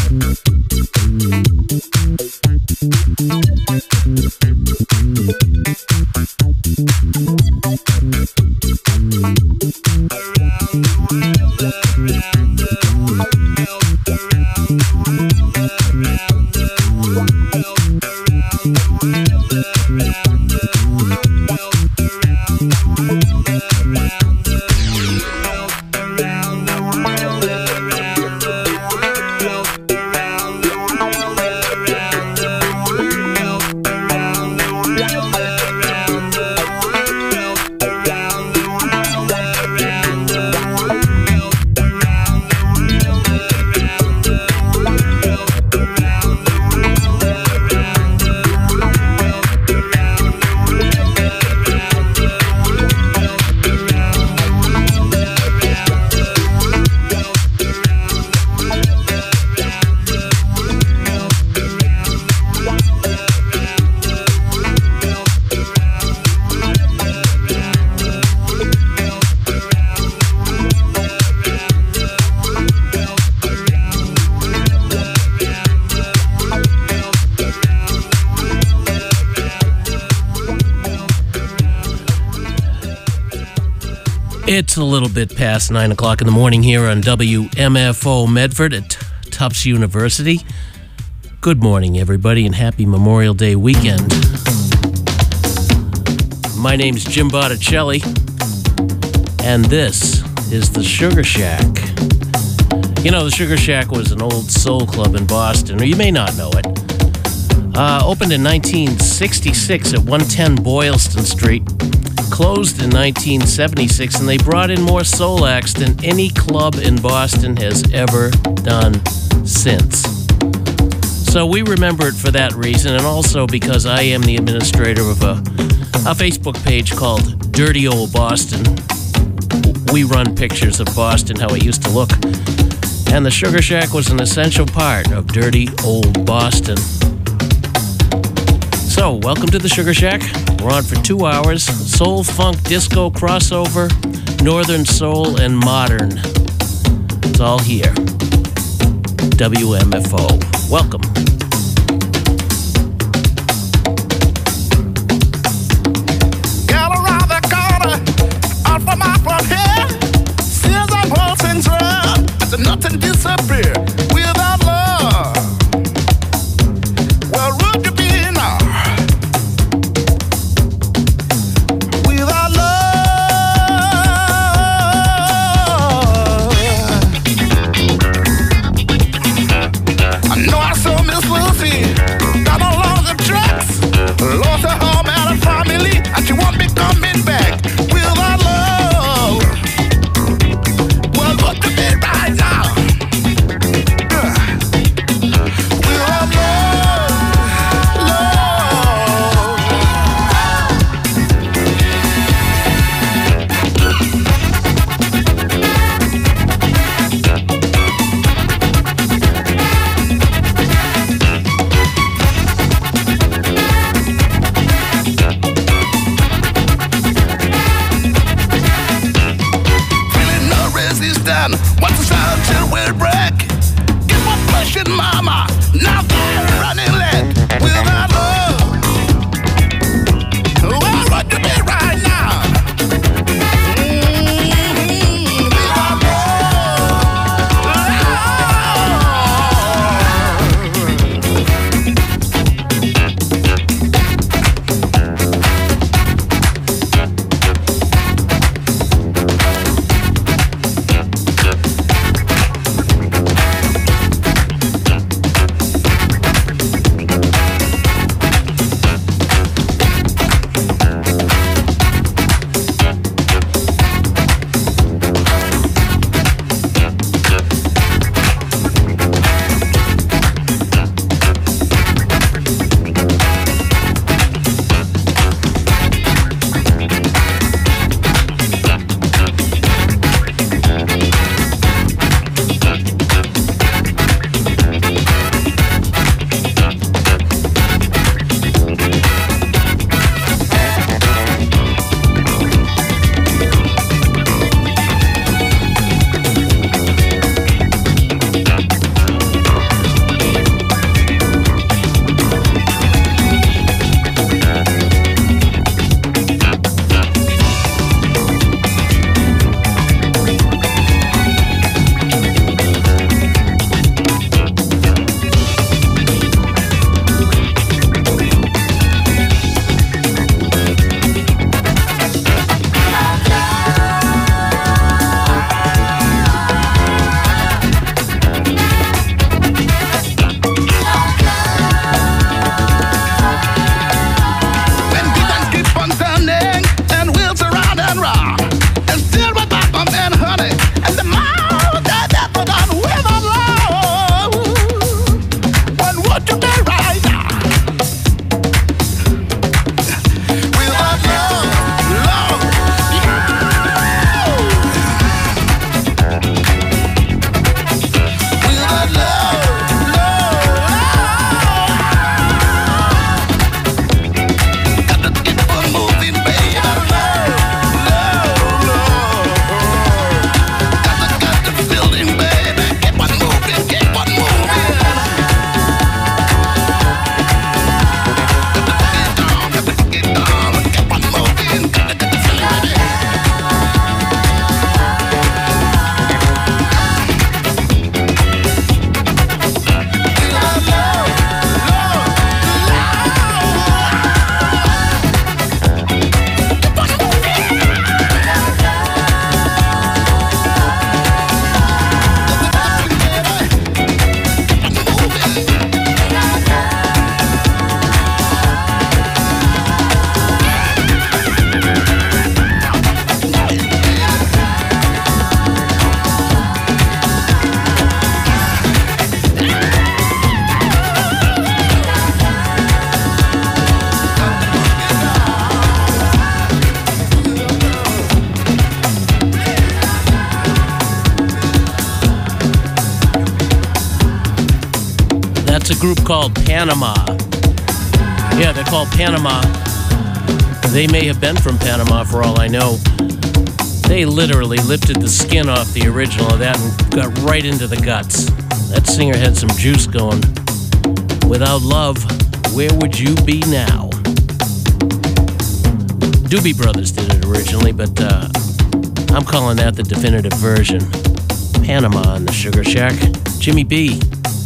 It's a little bit past 9 o'clock in the morning here on WMFO Medford at Tufts University. Good morning, everybody, and happy Memorial Day weekend. My name's Jim Botticelli, and this is the Sugar Shack. You know, the Sugar Shack was an old soul club in Boston, or you may not know it. Opened in 1966 at 110 Boylston Street. Closed in 1976, and they brought in more soul acts than any club in Boston has ever done since. So we remember it for that reason, and also because I am the administrator of a Facebook page called Dirty Old Boston. We run pictures of Boston, how it used to look. And the Sugar Shack was an essential part of Dirty Old Boston. So, welcome to the Sugar Shack. We're on for 2 hours. Soul, funk, disco, crossover, northern soul, and modern. It's all here. WMFO. Welcome. Got around the corner, out from my front here. Seals are pulsing drum, but nothing disappear without love. Well, would you be now? Lost her home and her family, and she won't be coming back without love. Well, what to be right now? Without what's the sound till we break? Keep on pushing, mama. Now they're running late without love. Well, what to be right now? Without That's a group called Panama. Yeah, they're called Panama. They may have been from Panama for all I know. They literally lifted the skin off the original of that and got right into the guts. That singer had some juice going. Without love, where would you be now? Doobie Brothers did it originally, but I'm calling that the definitive version. Panama in the Sugar Shack. Jimmy B.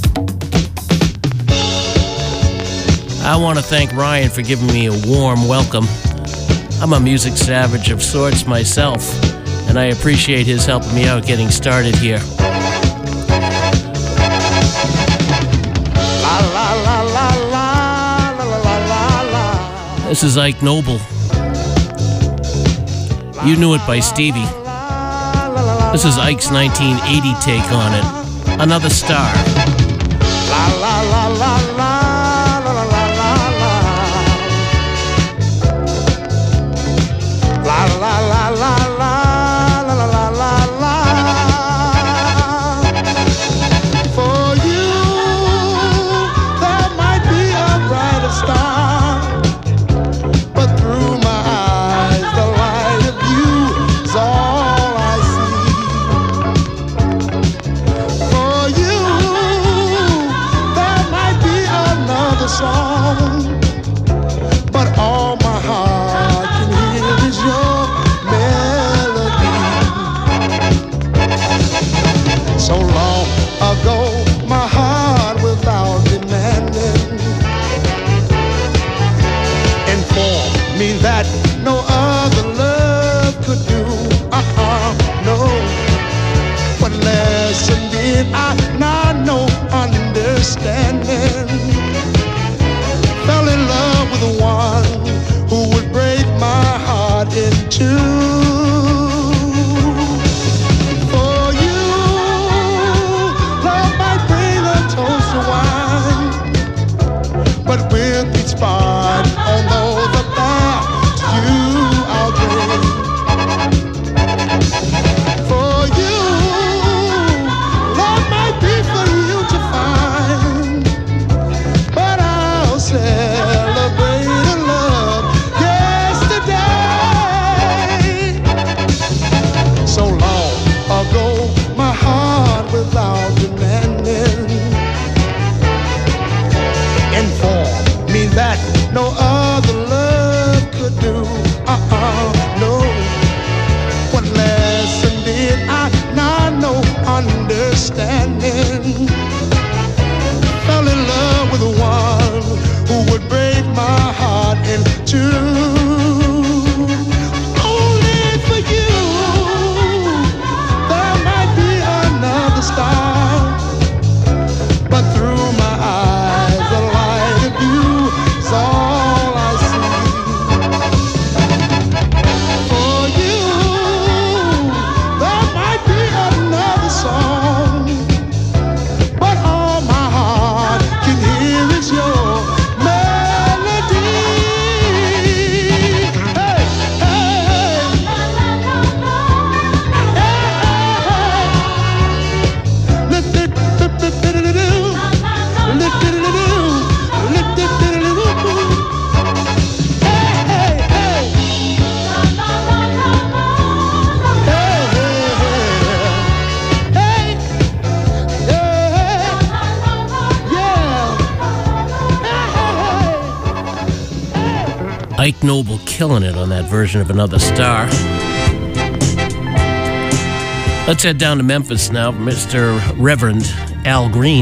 I want to thank Ryan for giving me a warm welcome. I'm a music savage of sorts myself, and I appreciate his helping me out getting started here. This is Ike Noble. You Knew It by Stevie. This is Ike's 1980 take on it. Another Star. La la la la la. La la la la la la la la la. For you, there might be a brighter star, but through my eyes, the light of you is all I see. For you, there might be another song, but all my heart can hear is your melody. So long ago, my heart without demanding informed me that no other love could do. No. What lesson did I not know? Understanding. Fell in love with the one who would break my heart in two. For you, love might bring a toast of wine, but with each part, although the back to you I'll bring. For you, love might be for you to find, but I'll celebrate a love yesterday. So long ago, my heart without demanding informed me that no other love could do. No. What lesson did I not know? Understanding. Fell in love with the one who would break my heart in two. Only for you, there might be another star, but through my eyes, the light of you is all I see. For you, there might be another song, but all my heart can hear is your melody. Hey, hey, hey. Lift it, lift it, lift it, lift it, lift it, lift it. Hey, hey, hey. Ike Noble killing it on that version of Another Star. Let's head down to Memphis now, Mr. Reverend Al Green.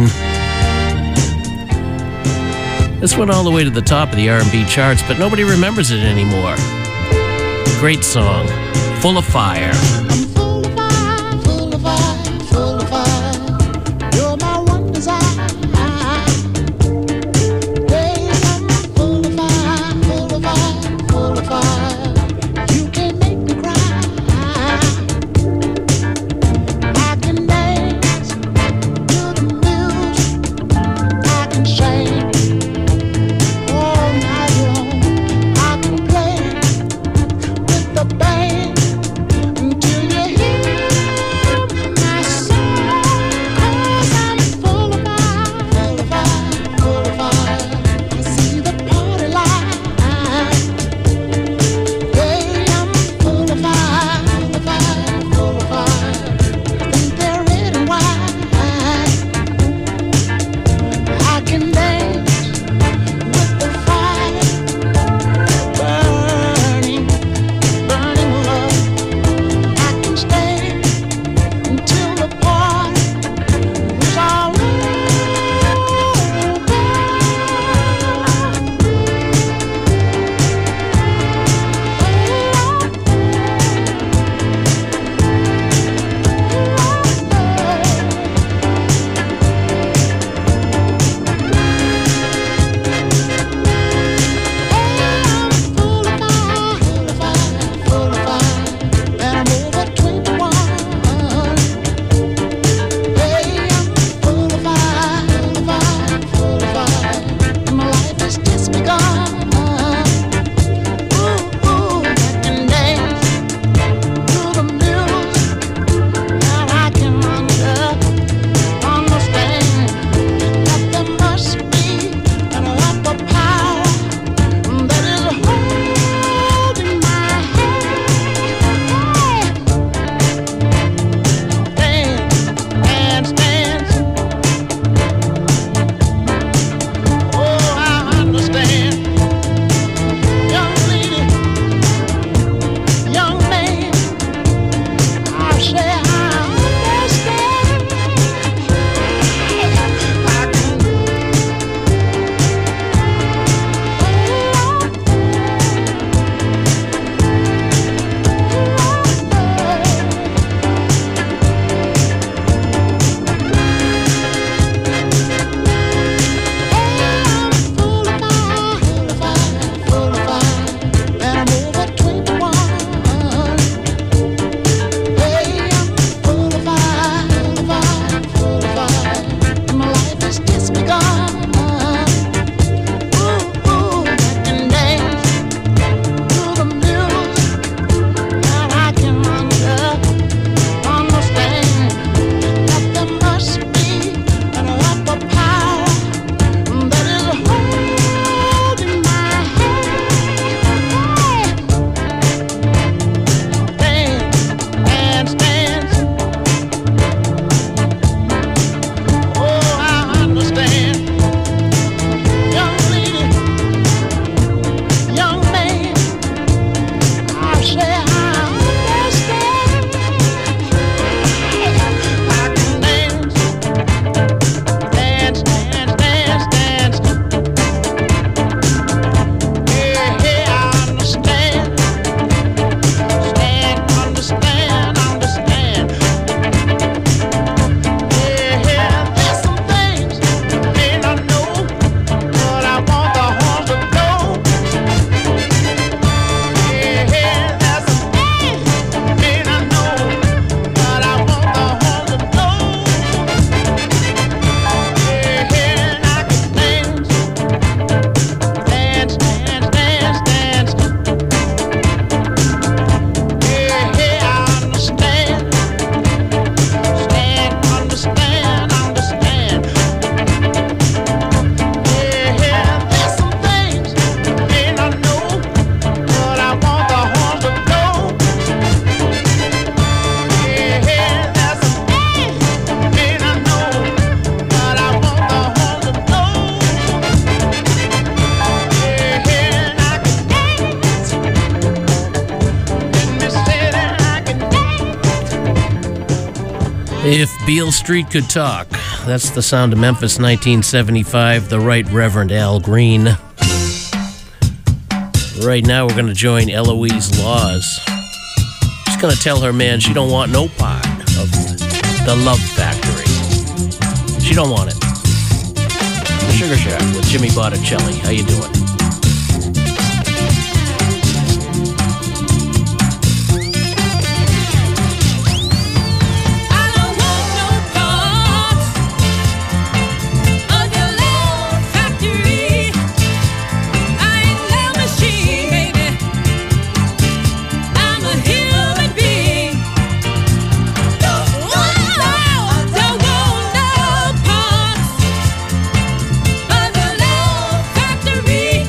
This went all the way to the top of the R&B charts, but nobody remembers it anymore. Great song, Full of Fire. I'm full of fire, full of fire, full of fire. You're my one desire. Babe, I'm full of fire, full of fire, full of fire. You can make me cry. I can dance to the music. I can sing all night long. I can play with the band until you If Beale Street Could Talk, that's the sound of Memphis 1975, the Right Reverend Al Green. Right now we're going to join Eloise Laws. She's going to tell her man she don't want no part of the Love Factory. She don't want it. The Sugar Shack with Jimmy Botticelli. How you doing? Factory.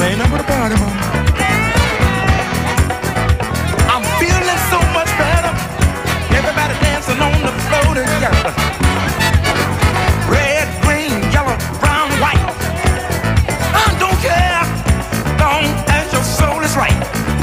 ain't nothing but a party, mama. I'm feeling so much better. Everybody dancing on the floor together. Red, green, yellow, brown, white. I don't care, long as your soul is right.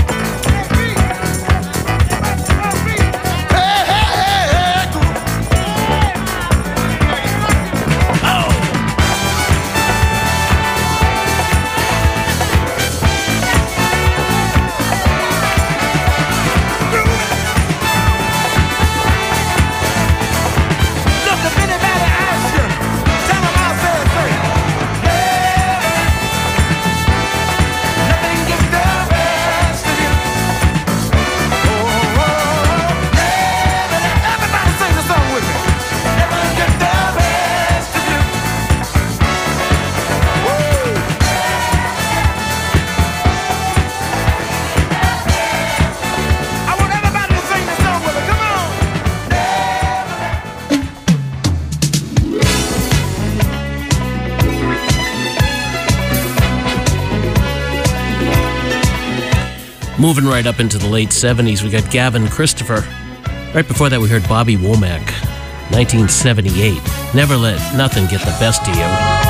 Moving right up into the late 70s, we got Gavin Christopher. Right before that, we heard Bobby Womack, 1978. Never let nothing get the best of you.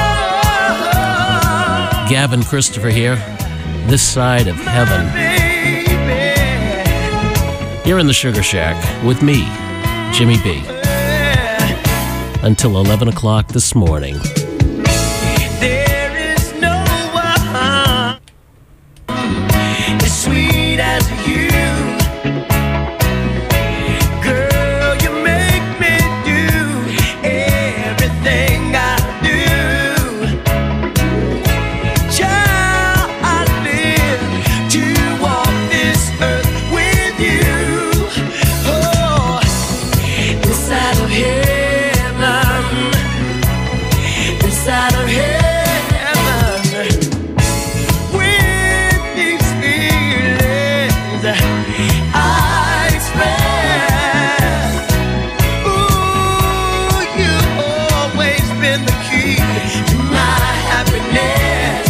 Gavin Christopher here, This Side of Heaven. You're in the Sugar Shack with me, Jimmy B. Until 11 o'clock this morning. As you, girl, you make me do everything I do. Child, I live to walk this earth with you. Oh, this side of heaven, this side of heaven. I express, ooh, you've always been the key to my happiness.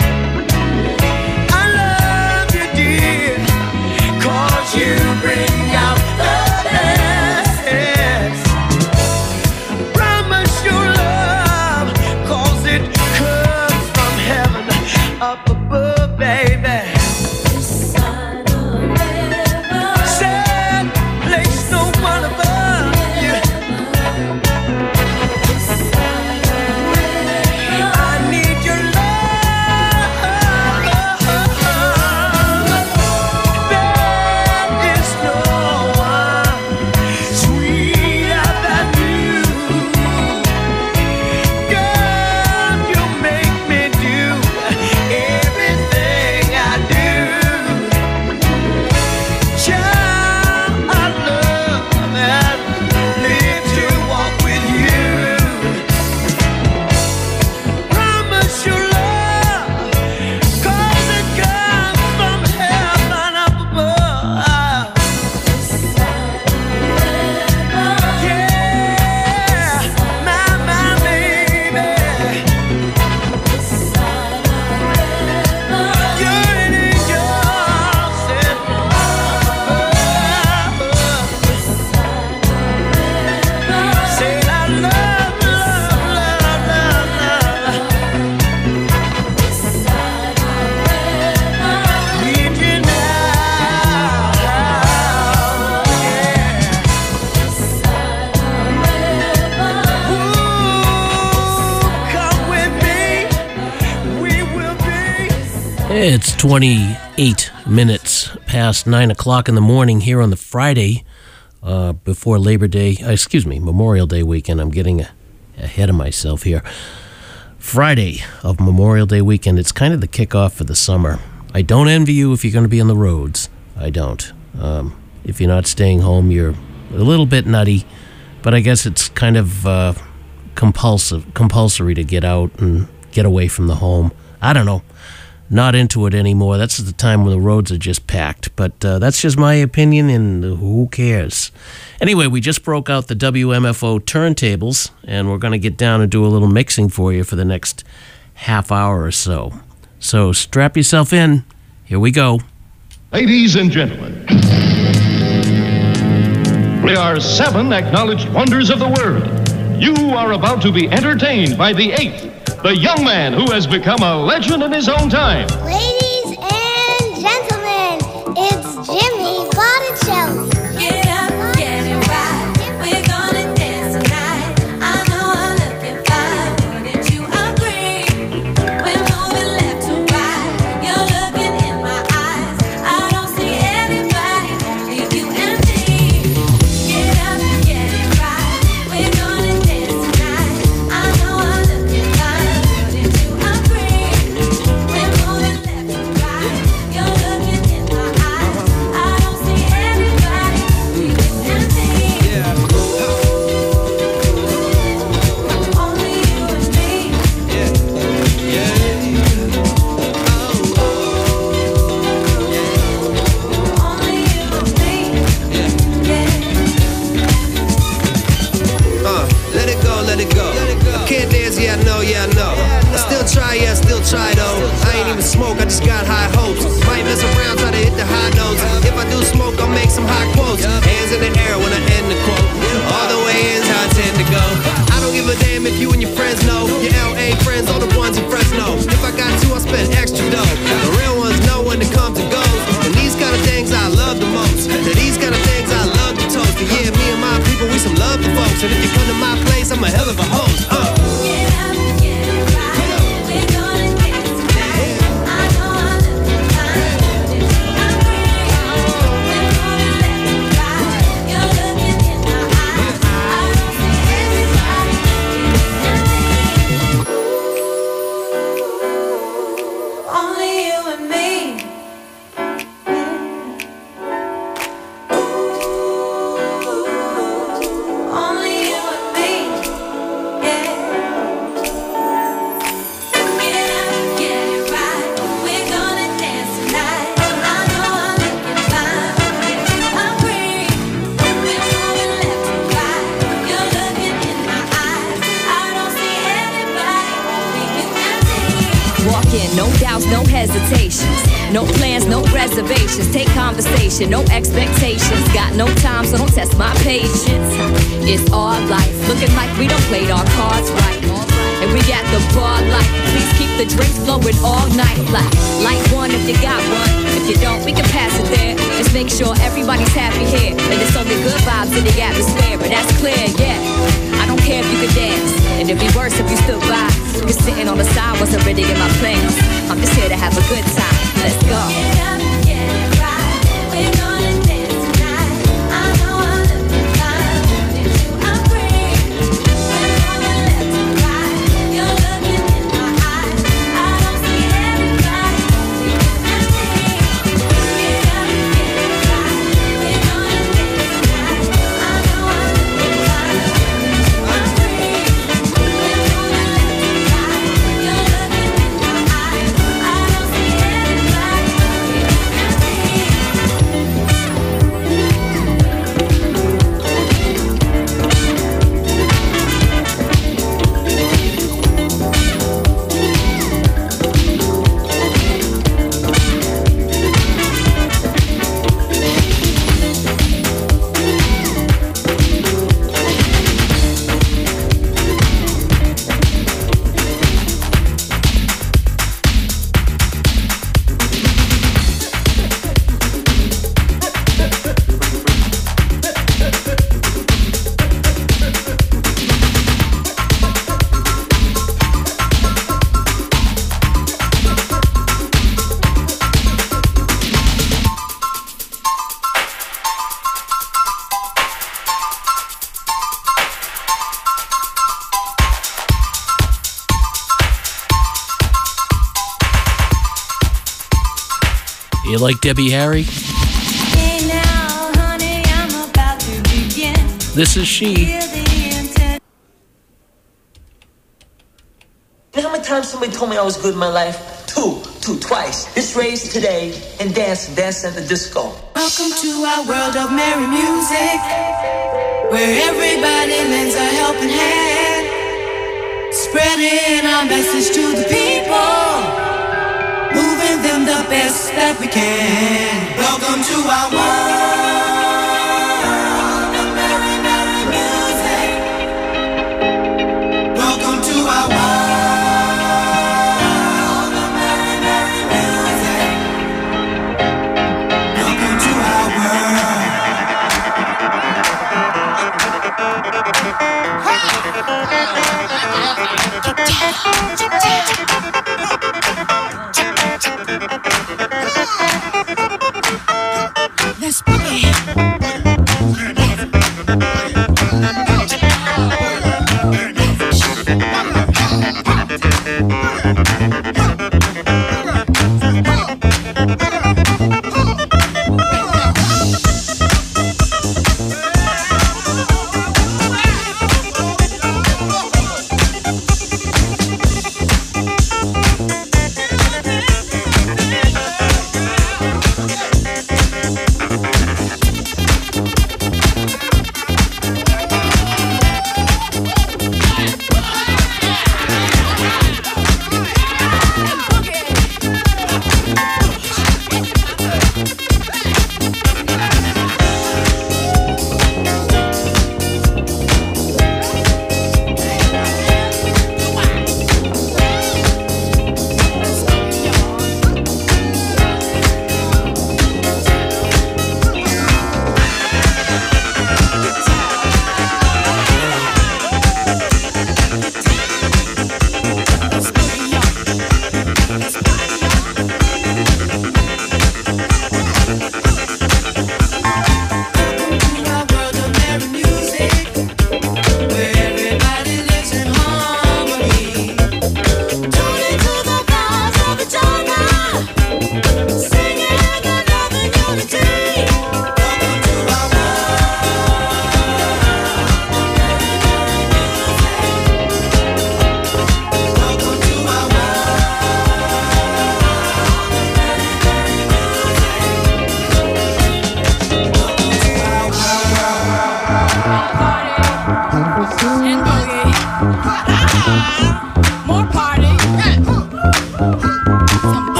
I love you, dear, 'cause you bring out the best. Promise your love, 'cause it comes from heaven up above, baby. It's 28 minutes past 9 o'clock in the morning here on the Friday before Labor Day, Memorial Day weekend. I'm getting ahead of myself here. Friday of Memorial Day weekend. It's kind of the kickoff for the summer. I don't envy you if you're going to be on the roads. I don't. If you're not staying home, you're a little bit nutty, but I guess it's kind of compulsory to get out and get away from the home. I don't know. Not into it anymore. That's the time when the roads are just packed. But that's just my opinion, and who cares? Anyway, we just broke out the WMFO turntables, and we're going to get down and do a little mixing for you for the next half hour or so. So strap yourself in. Here we go. Ladies and gentlemen, we are 7 acknowledged wonders of the world. You are about to be entertained by the 8th, the young man who has become a legend in his own time. Ladies and gentlemen, it's Jimmy Botticelli. Get up, get it right. We're gonna dance tonight. I know I'm looking fine. Wouldn't you agree? We're moving left to right. You're looking in my eyes. I don't see anybody, only you and me. Get up, get it right. We're gonna dance tonight. I know I'm looking fine. Wouldn't you agree? We're moving left to right. You're looking in my eyes. I don't see anybody, only you and me. Only you and me. Only you and me. Let it go, let it go. I can't dance, yeah, I know, yeah, I know. I still try, yeah, I still try though. I ain't even smoke, I just got high hopes. Might mess around, try to hit the high notes. If I do smoke, I'll make some high quotes. Hands in the air when I end the quote. All the way is how I tend to go. I don't give a damn if you and your friends know. Your LA friends, all the ones in Fresno. If I got to, I'll spend extra dough. The real ones know when to come to go. And these kind of things I love the most. These kind of things I love to toast. And yeah, me and my people, we some love the folks. And if you come to my place, I'm a hell of a host. Get up, get it right. We're gonna dance tonight. I know I'm looking fine. Wouldn't you agree? We're moving left to right. You're looking in my eyes. I don't see anybody, only you and me. Only you and me. Yeah. Get up, get it right. We're gonna dance tonight. I know I'm looking fine. Wouldn't you agree? We're moving left to right. You're looking in my eyes. I don't see anybody, only you and me. Walk in, no doubts, no hesitations. No plans, no reservations. Take conversation, no expectations. Got no time, so don't test my patience. It's our life, looking like we don't played our cards right. And we got the bar light. Please keep the drinks flowing all night. Light one if you got one. If you don't, we can pass it there. Just make sure everybody's happy here. And it's only good vibes in the atmosphere. But that's clear, yeah. I don't care if you can dance. And it'd be worse if you stood by. Cause sitting on the side wasn't really in my plans. I'm just here to have a good time. Let's go. Get up, get it right. We're gonna dance tonight. I know I'm looking fine. Wouldn't you agree? We're moving left to right. You're looking in my eyes. I don't see anybody, only you and me. Get up, get it right. We're gonna dance tonight. I know I'm looking fine. Wouldn't you agree? We're moving left to right. You're looking in my eyes. I don't see anybody, only you and You like Debbie Harry? Hey now, honey, I'm about to begin. This is she. Feel the intent. You know how many times somebody told me I was good in my life? Twice. This race today and dancing at the disco. Welcome to our world of merry music, where everybody lends a helping hand, spreading our message to the people. best that we can. Welcome to our world of merry, merry music. Welcome to our world of merry, merry music. Welcome to our world. Let's boogie.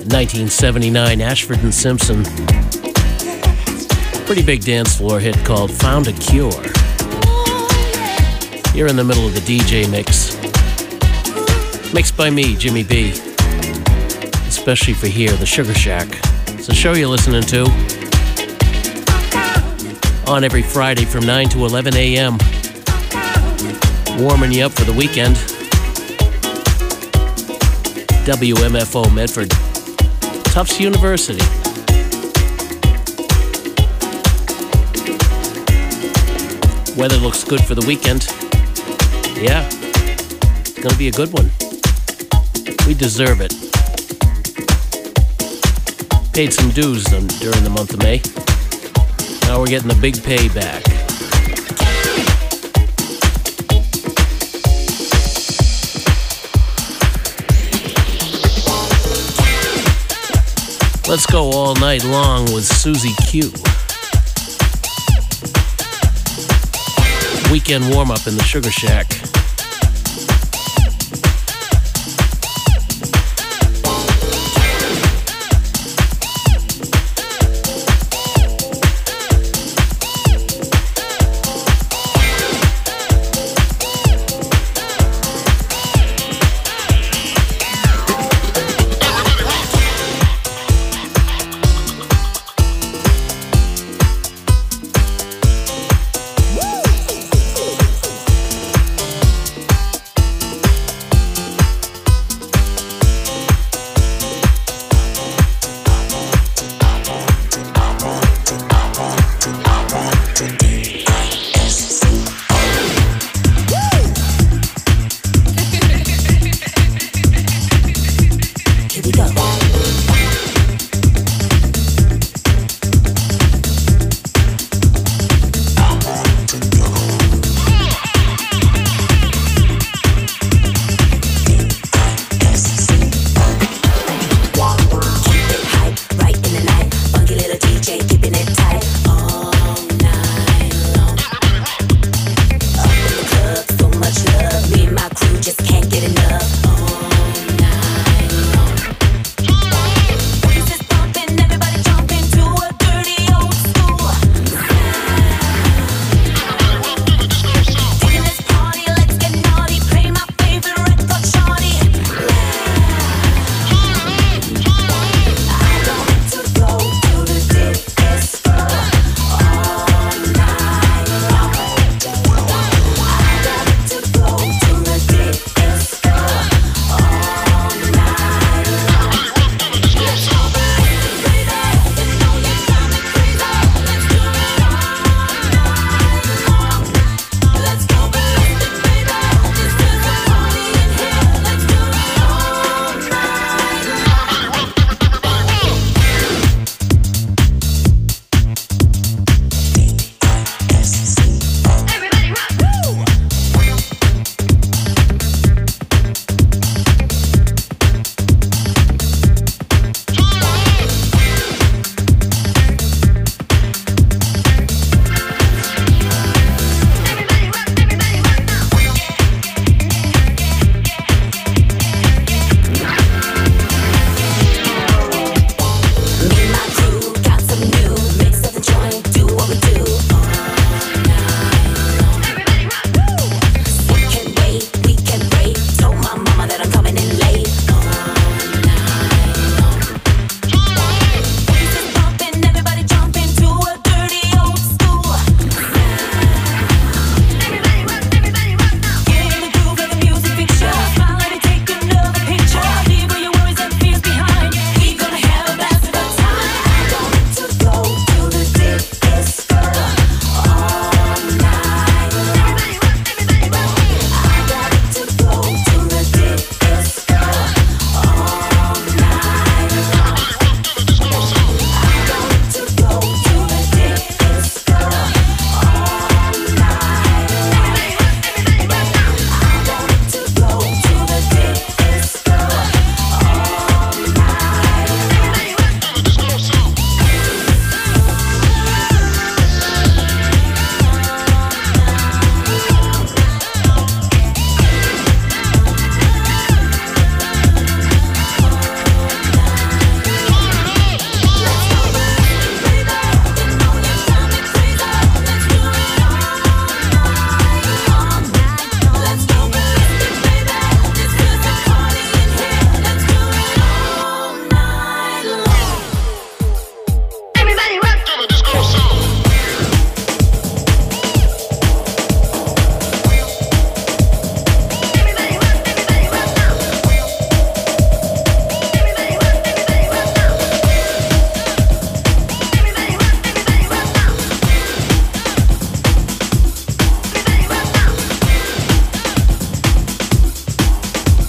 1979, Ashford and Simpson. Pretty big dance floor hit called Found a Cure. You're in the middle of the DJ mix. Mixed by me, Jimmy B. Especially for here, the Sugar Shack. It's a show you're listening to. On every Friday from 9 to 11 a.m. Warming you up for the weekend. WMFO Medford. Tufts University. Weather looks good for the weekend. Yeah, it's gonna be a good one. We deserve it. Paid some dues during the month of May. Now we're getting the big payback. Let's go all night long with Susie Q. Weekend warm-up in the Sugar Shack.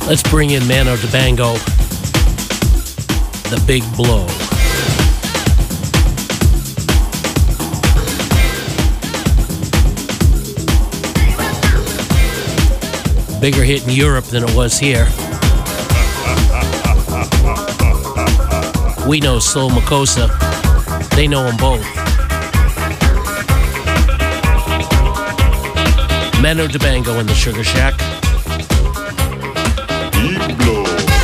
Let's bring in Mano Dibango, The Big Blow. Bigger hit in Europe than it was here. We know Soul Makossa. They know them both. Mano Dibango in the Sugar Shack. Big Blow.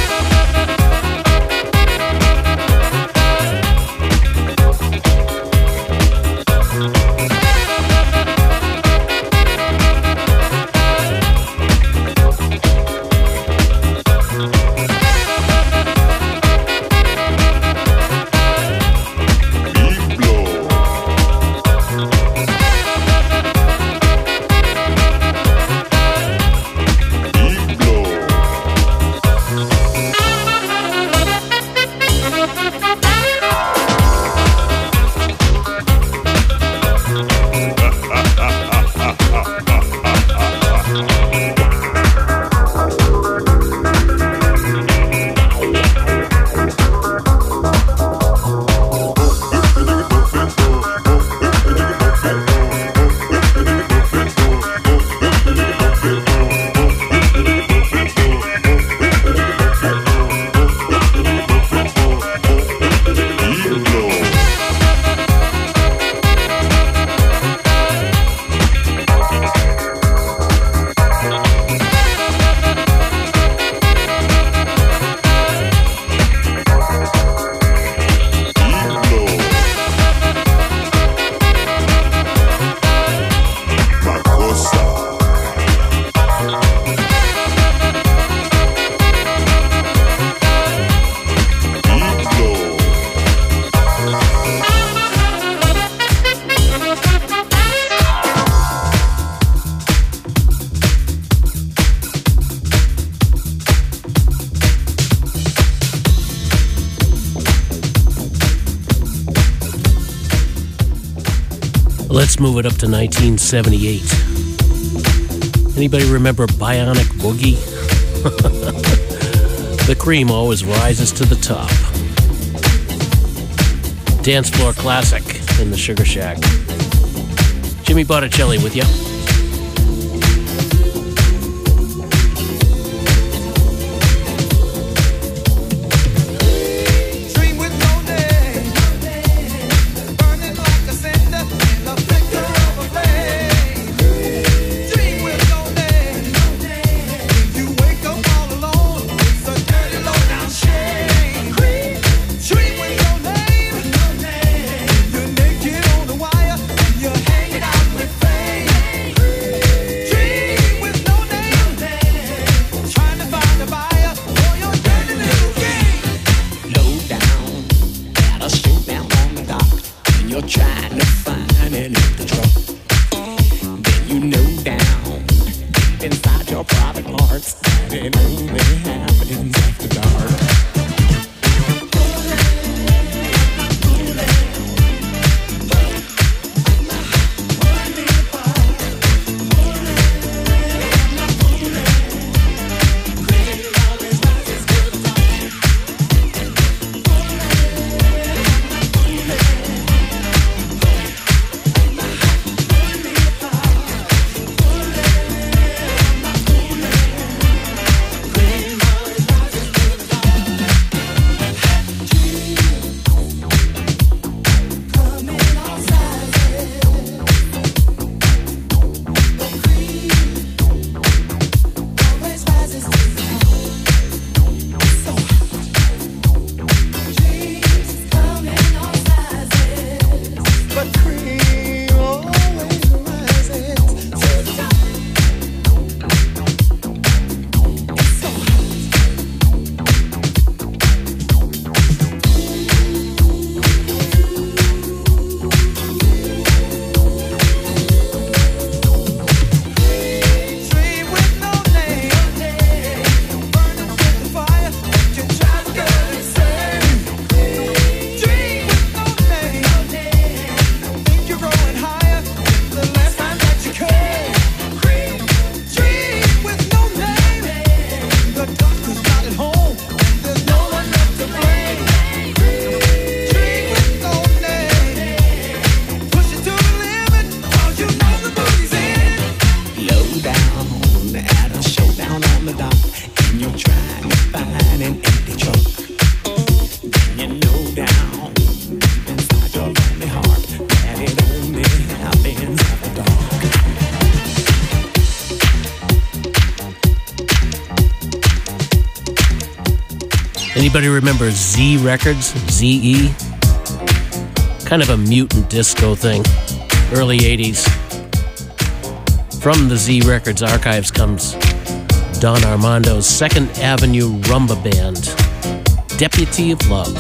Let's move it up to 1978. Anybody remember Bionic Boogie? The cream always rises to the top. Dance floor classic in the Sugar Shack. Jimmy Botticelli with you. You're naked on the wire, and you're hanging out with fame. Anybody remember Z Records? Z-E? Kind of a mutant disco thing. Early 80s. From the Z Records archives comes Don Armando's Second Avenue Rumba Band, Deputy of Love.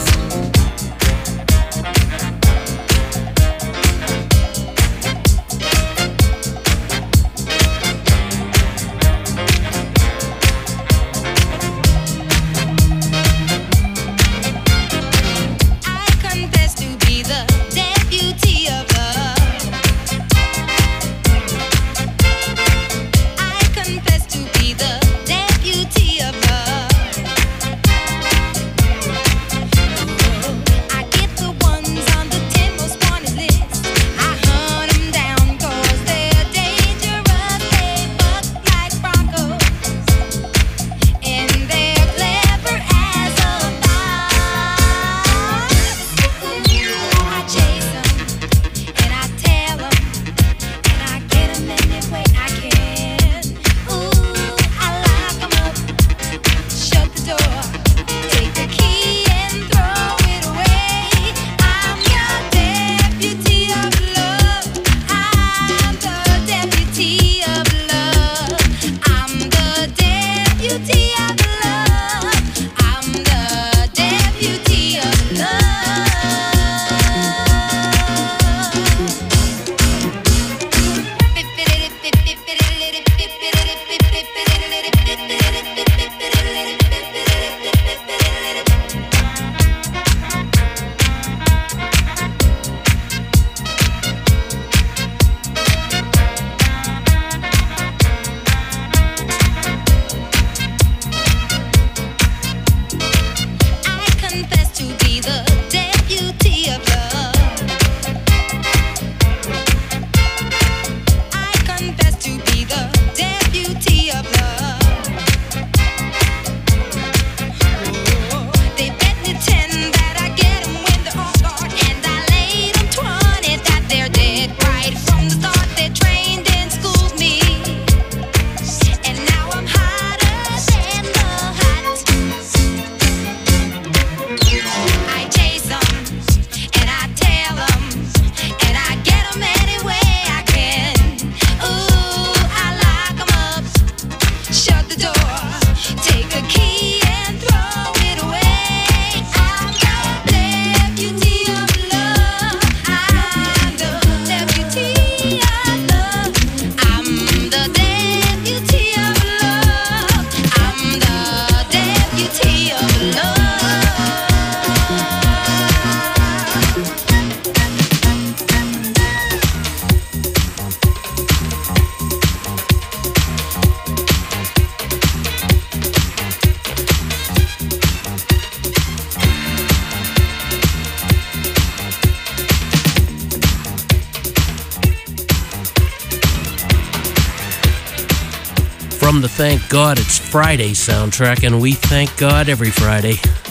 From the Thank God It's Friday soundtrack, and we thank God every Friday.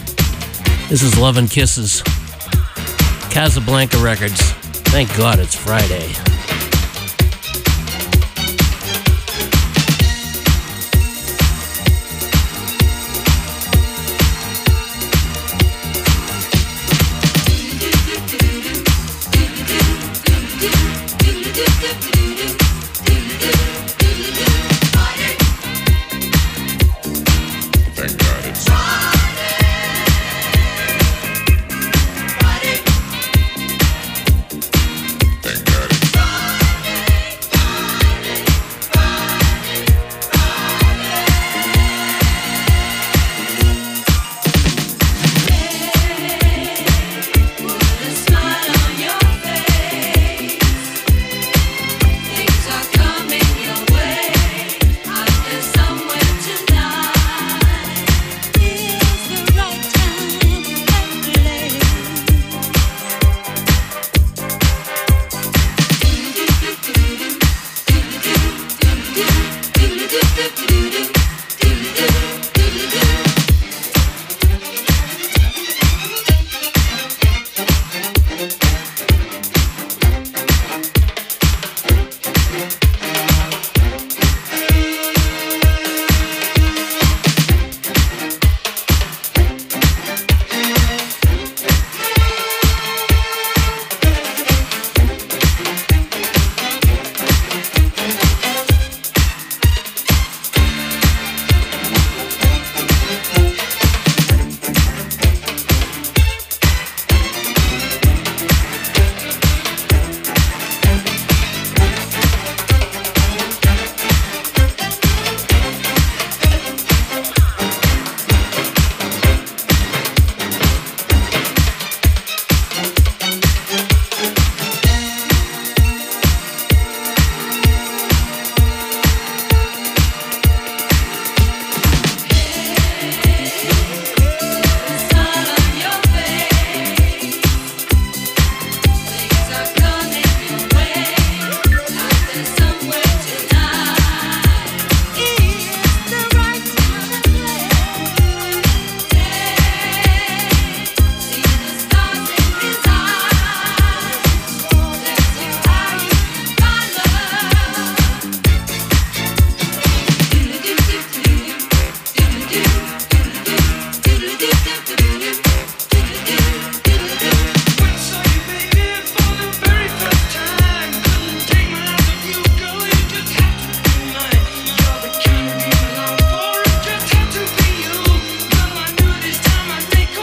This is Love and Kisses, Casablanca Records. Thank God it's Friday.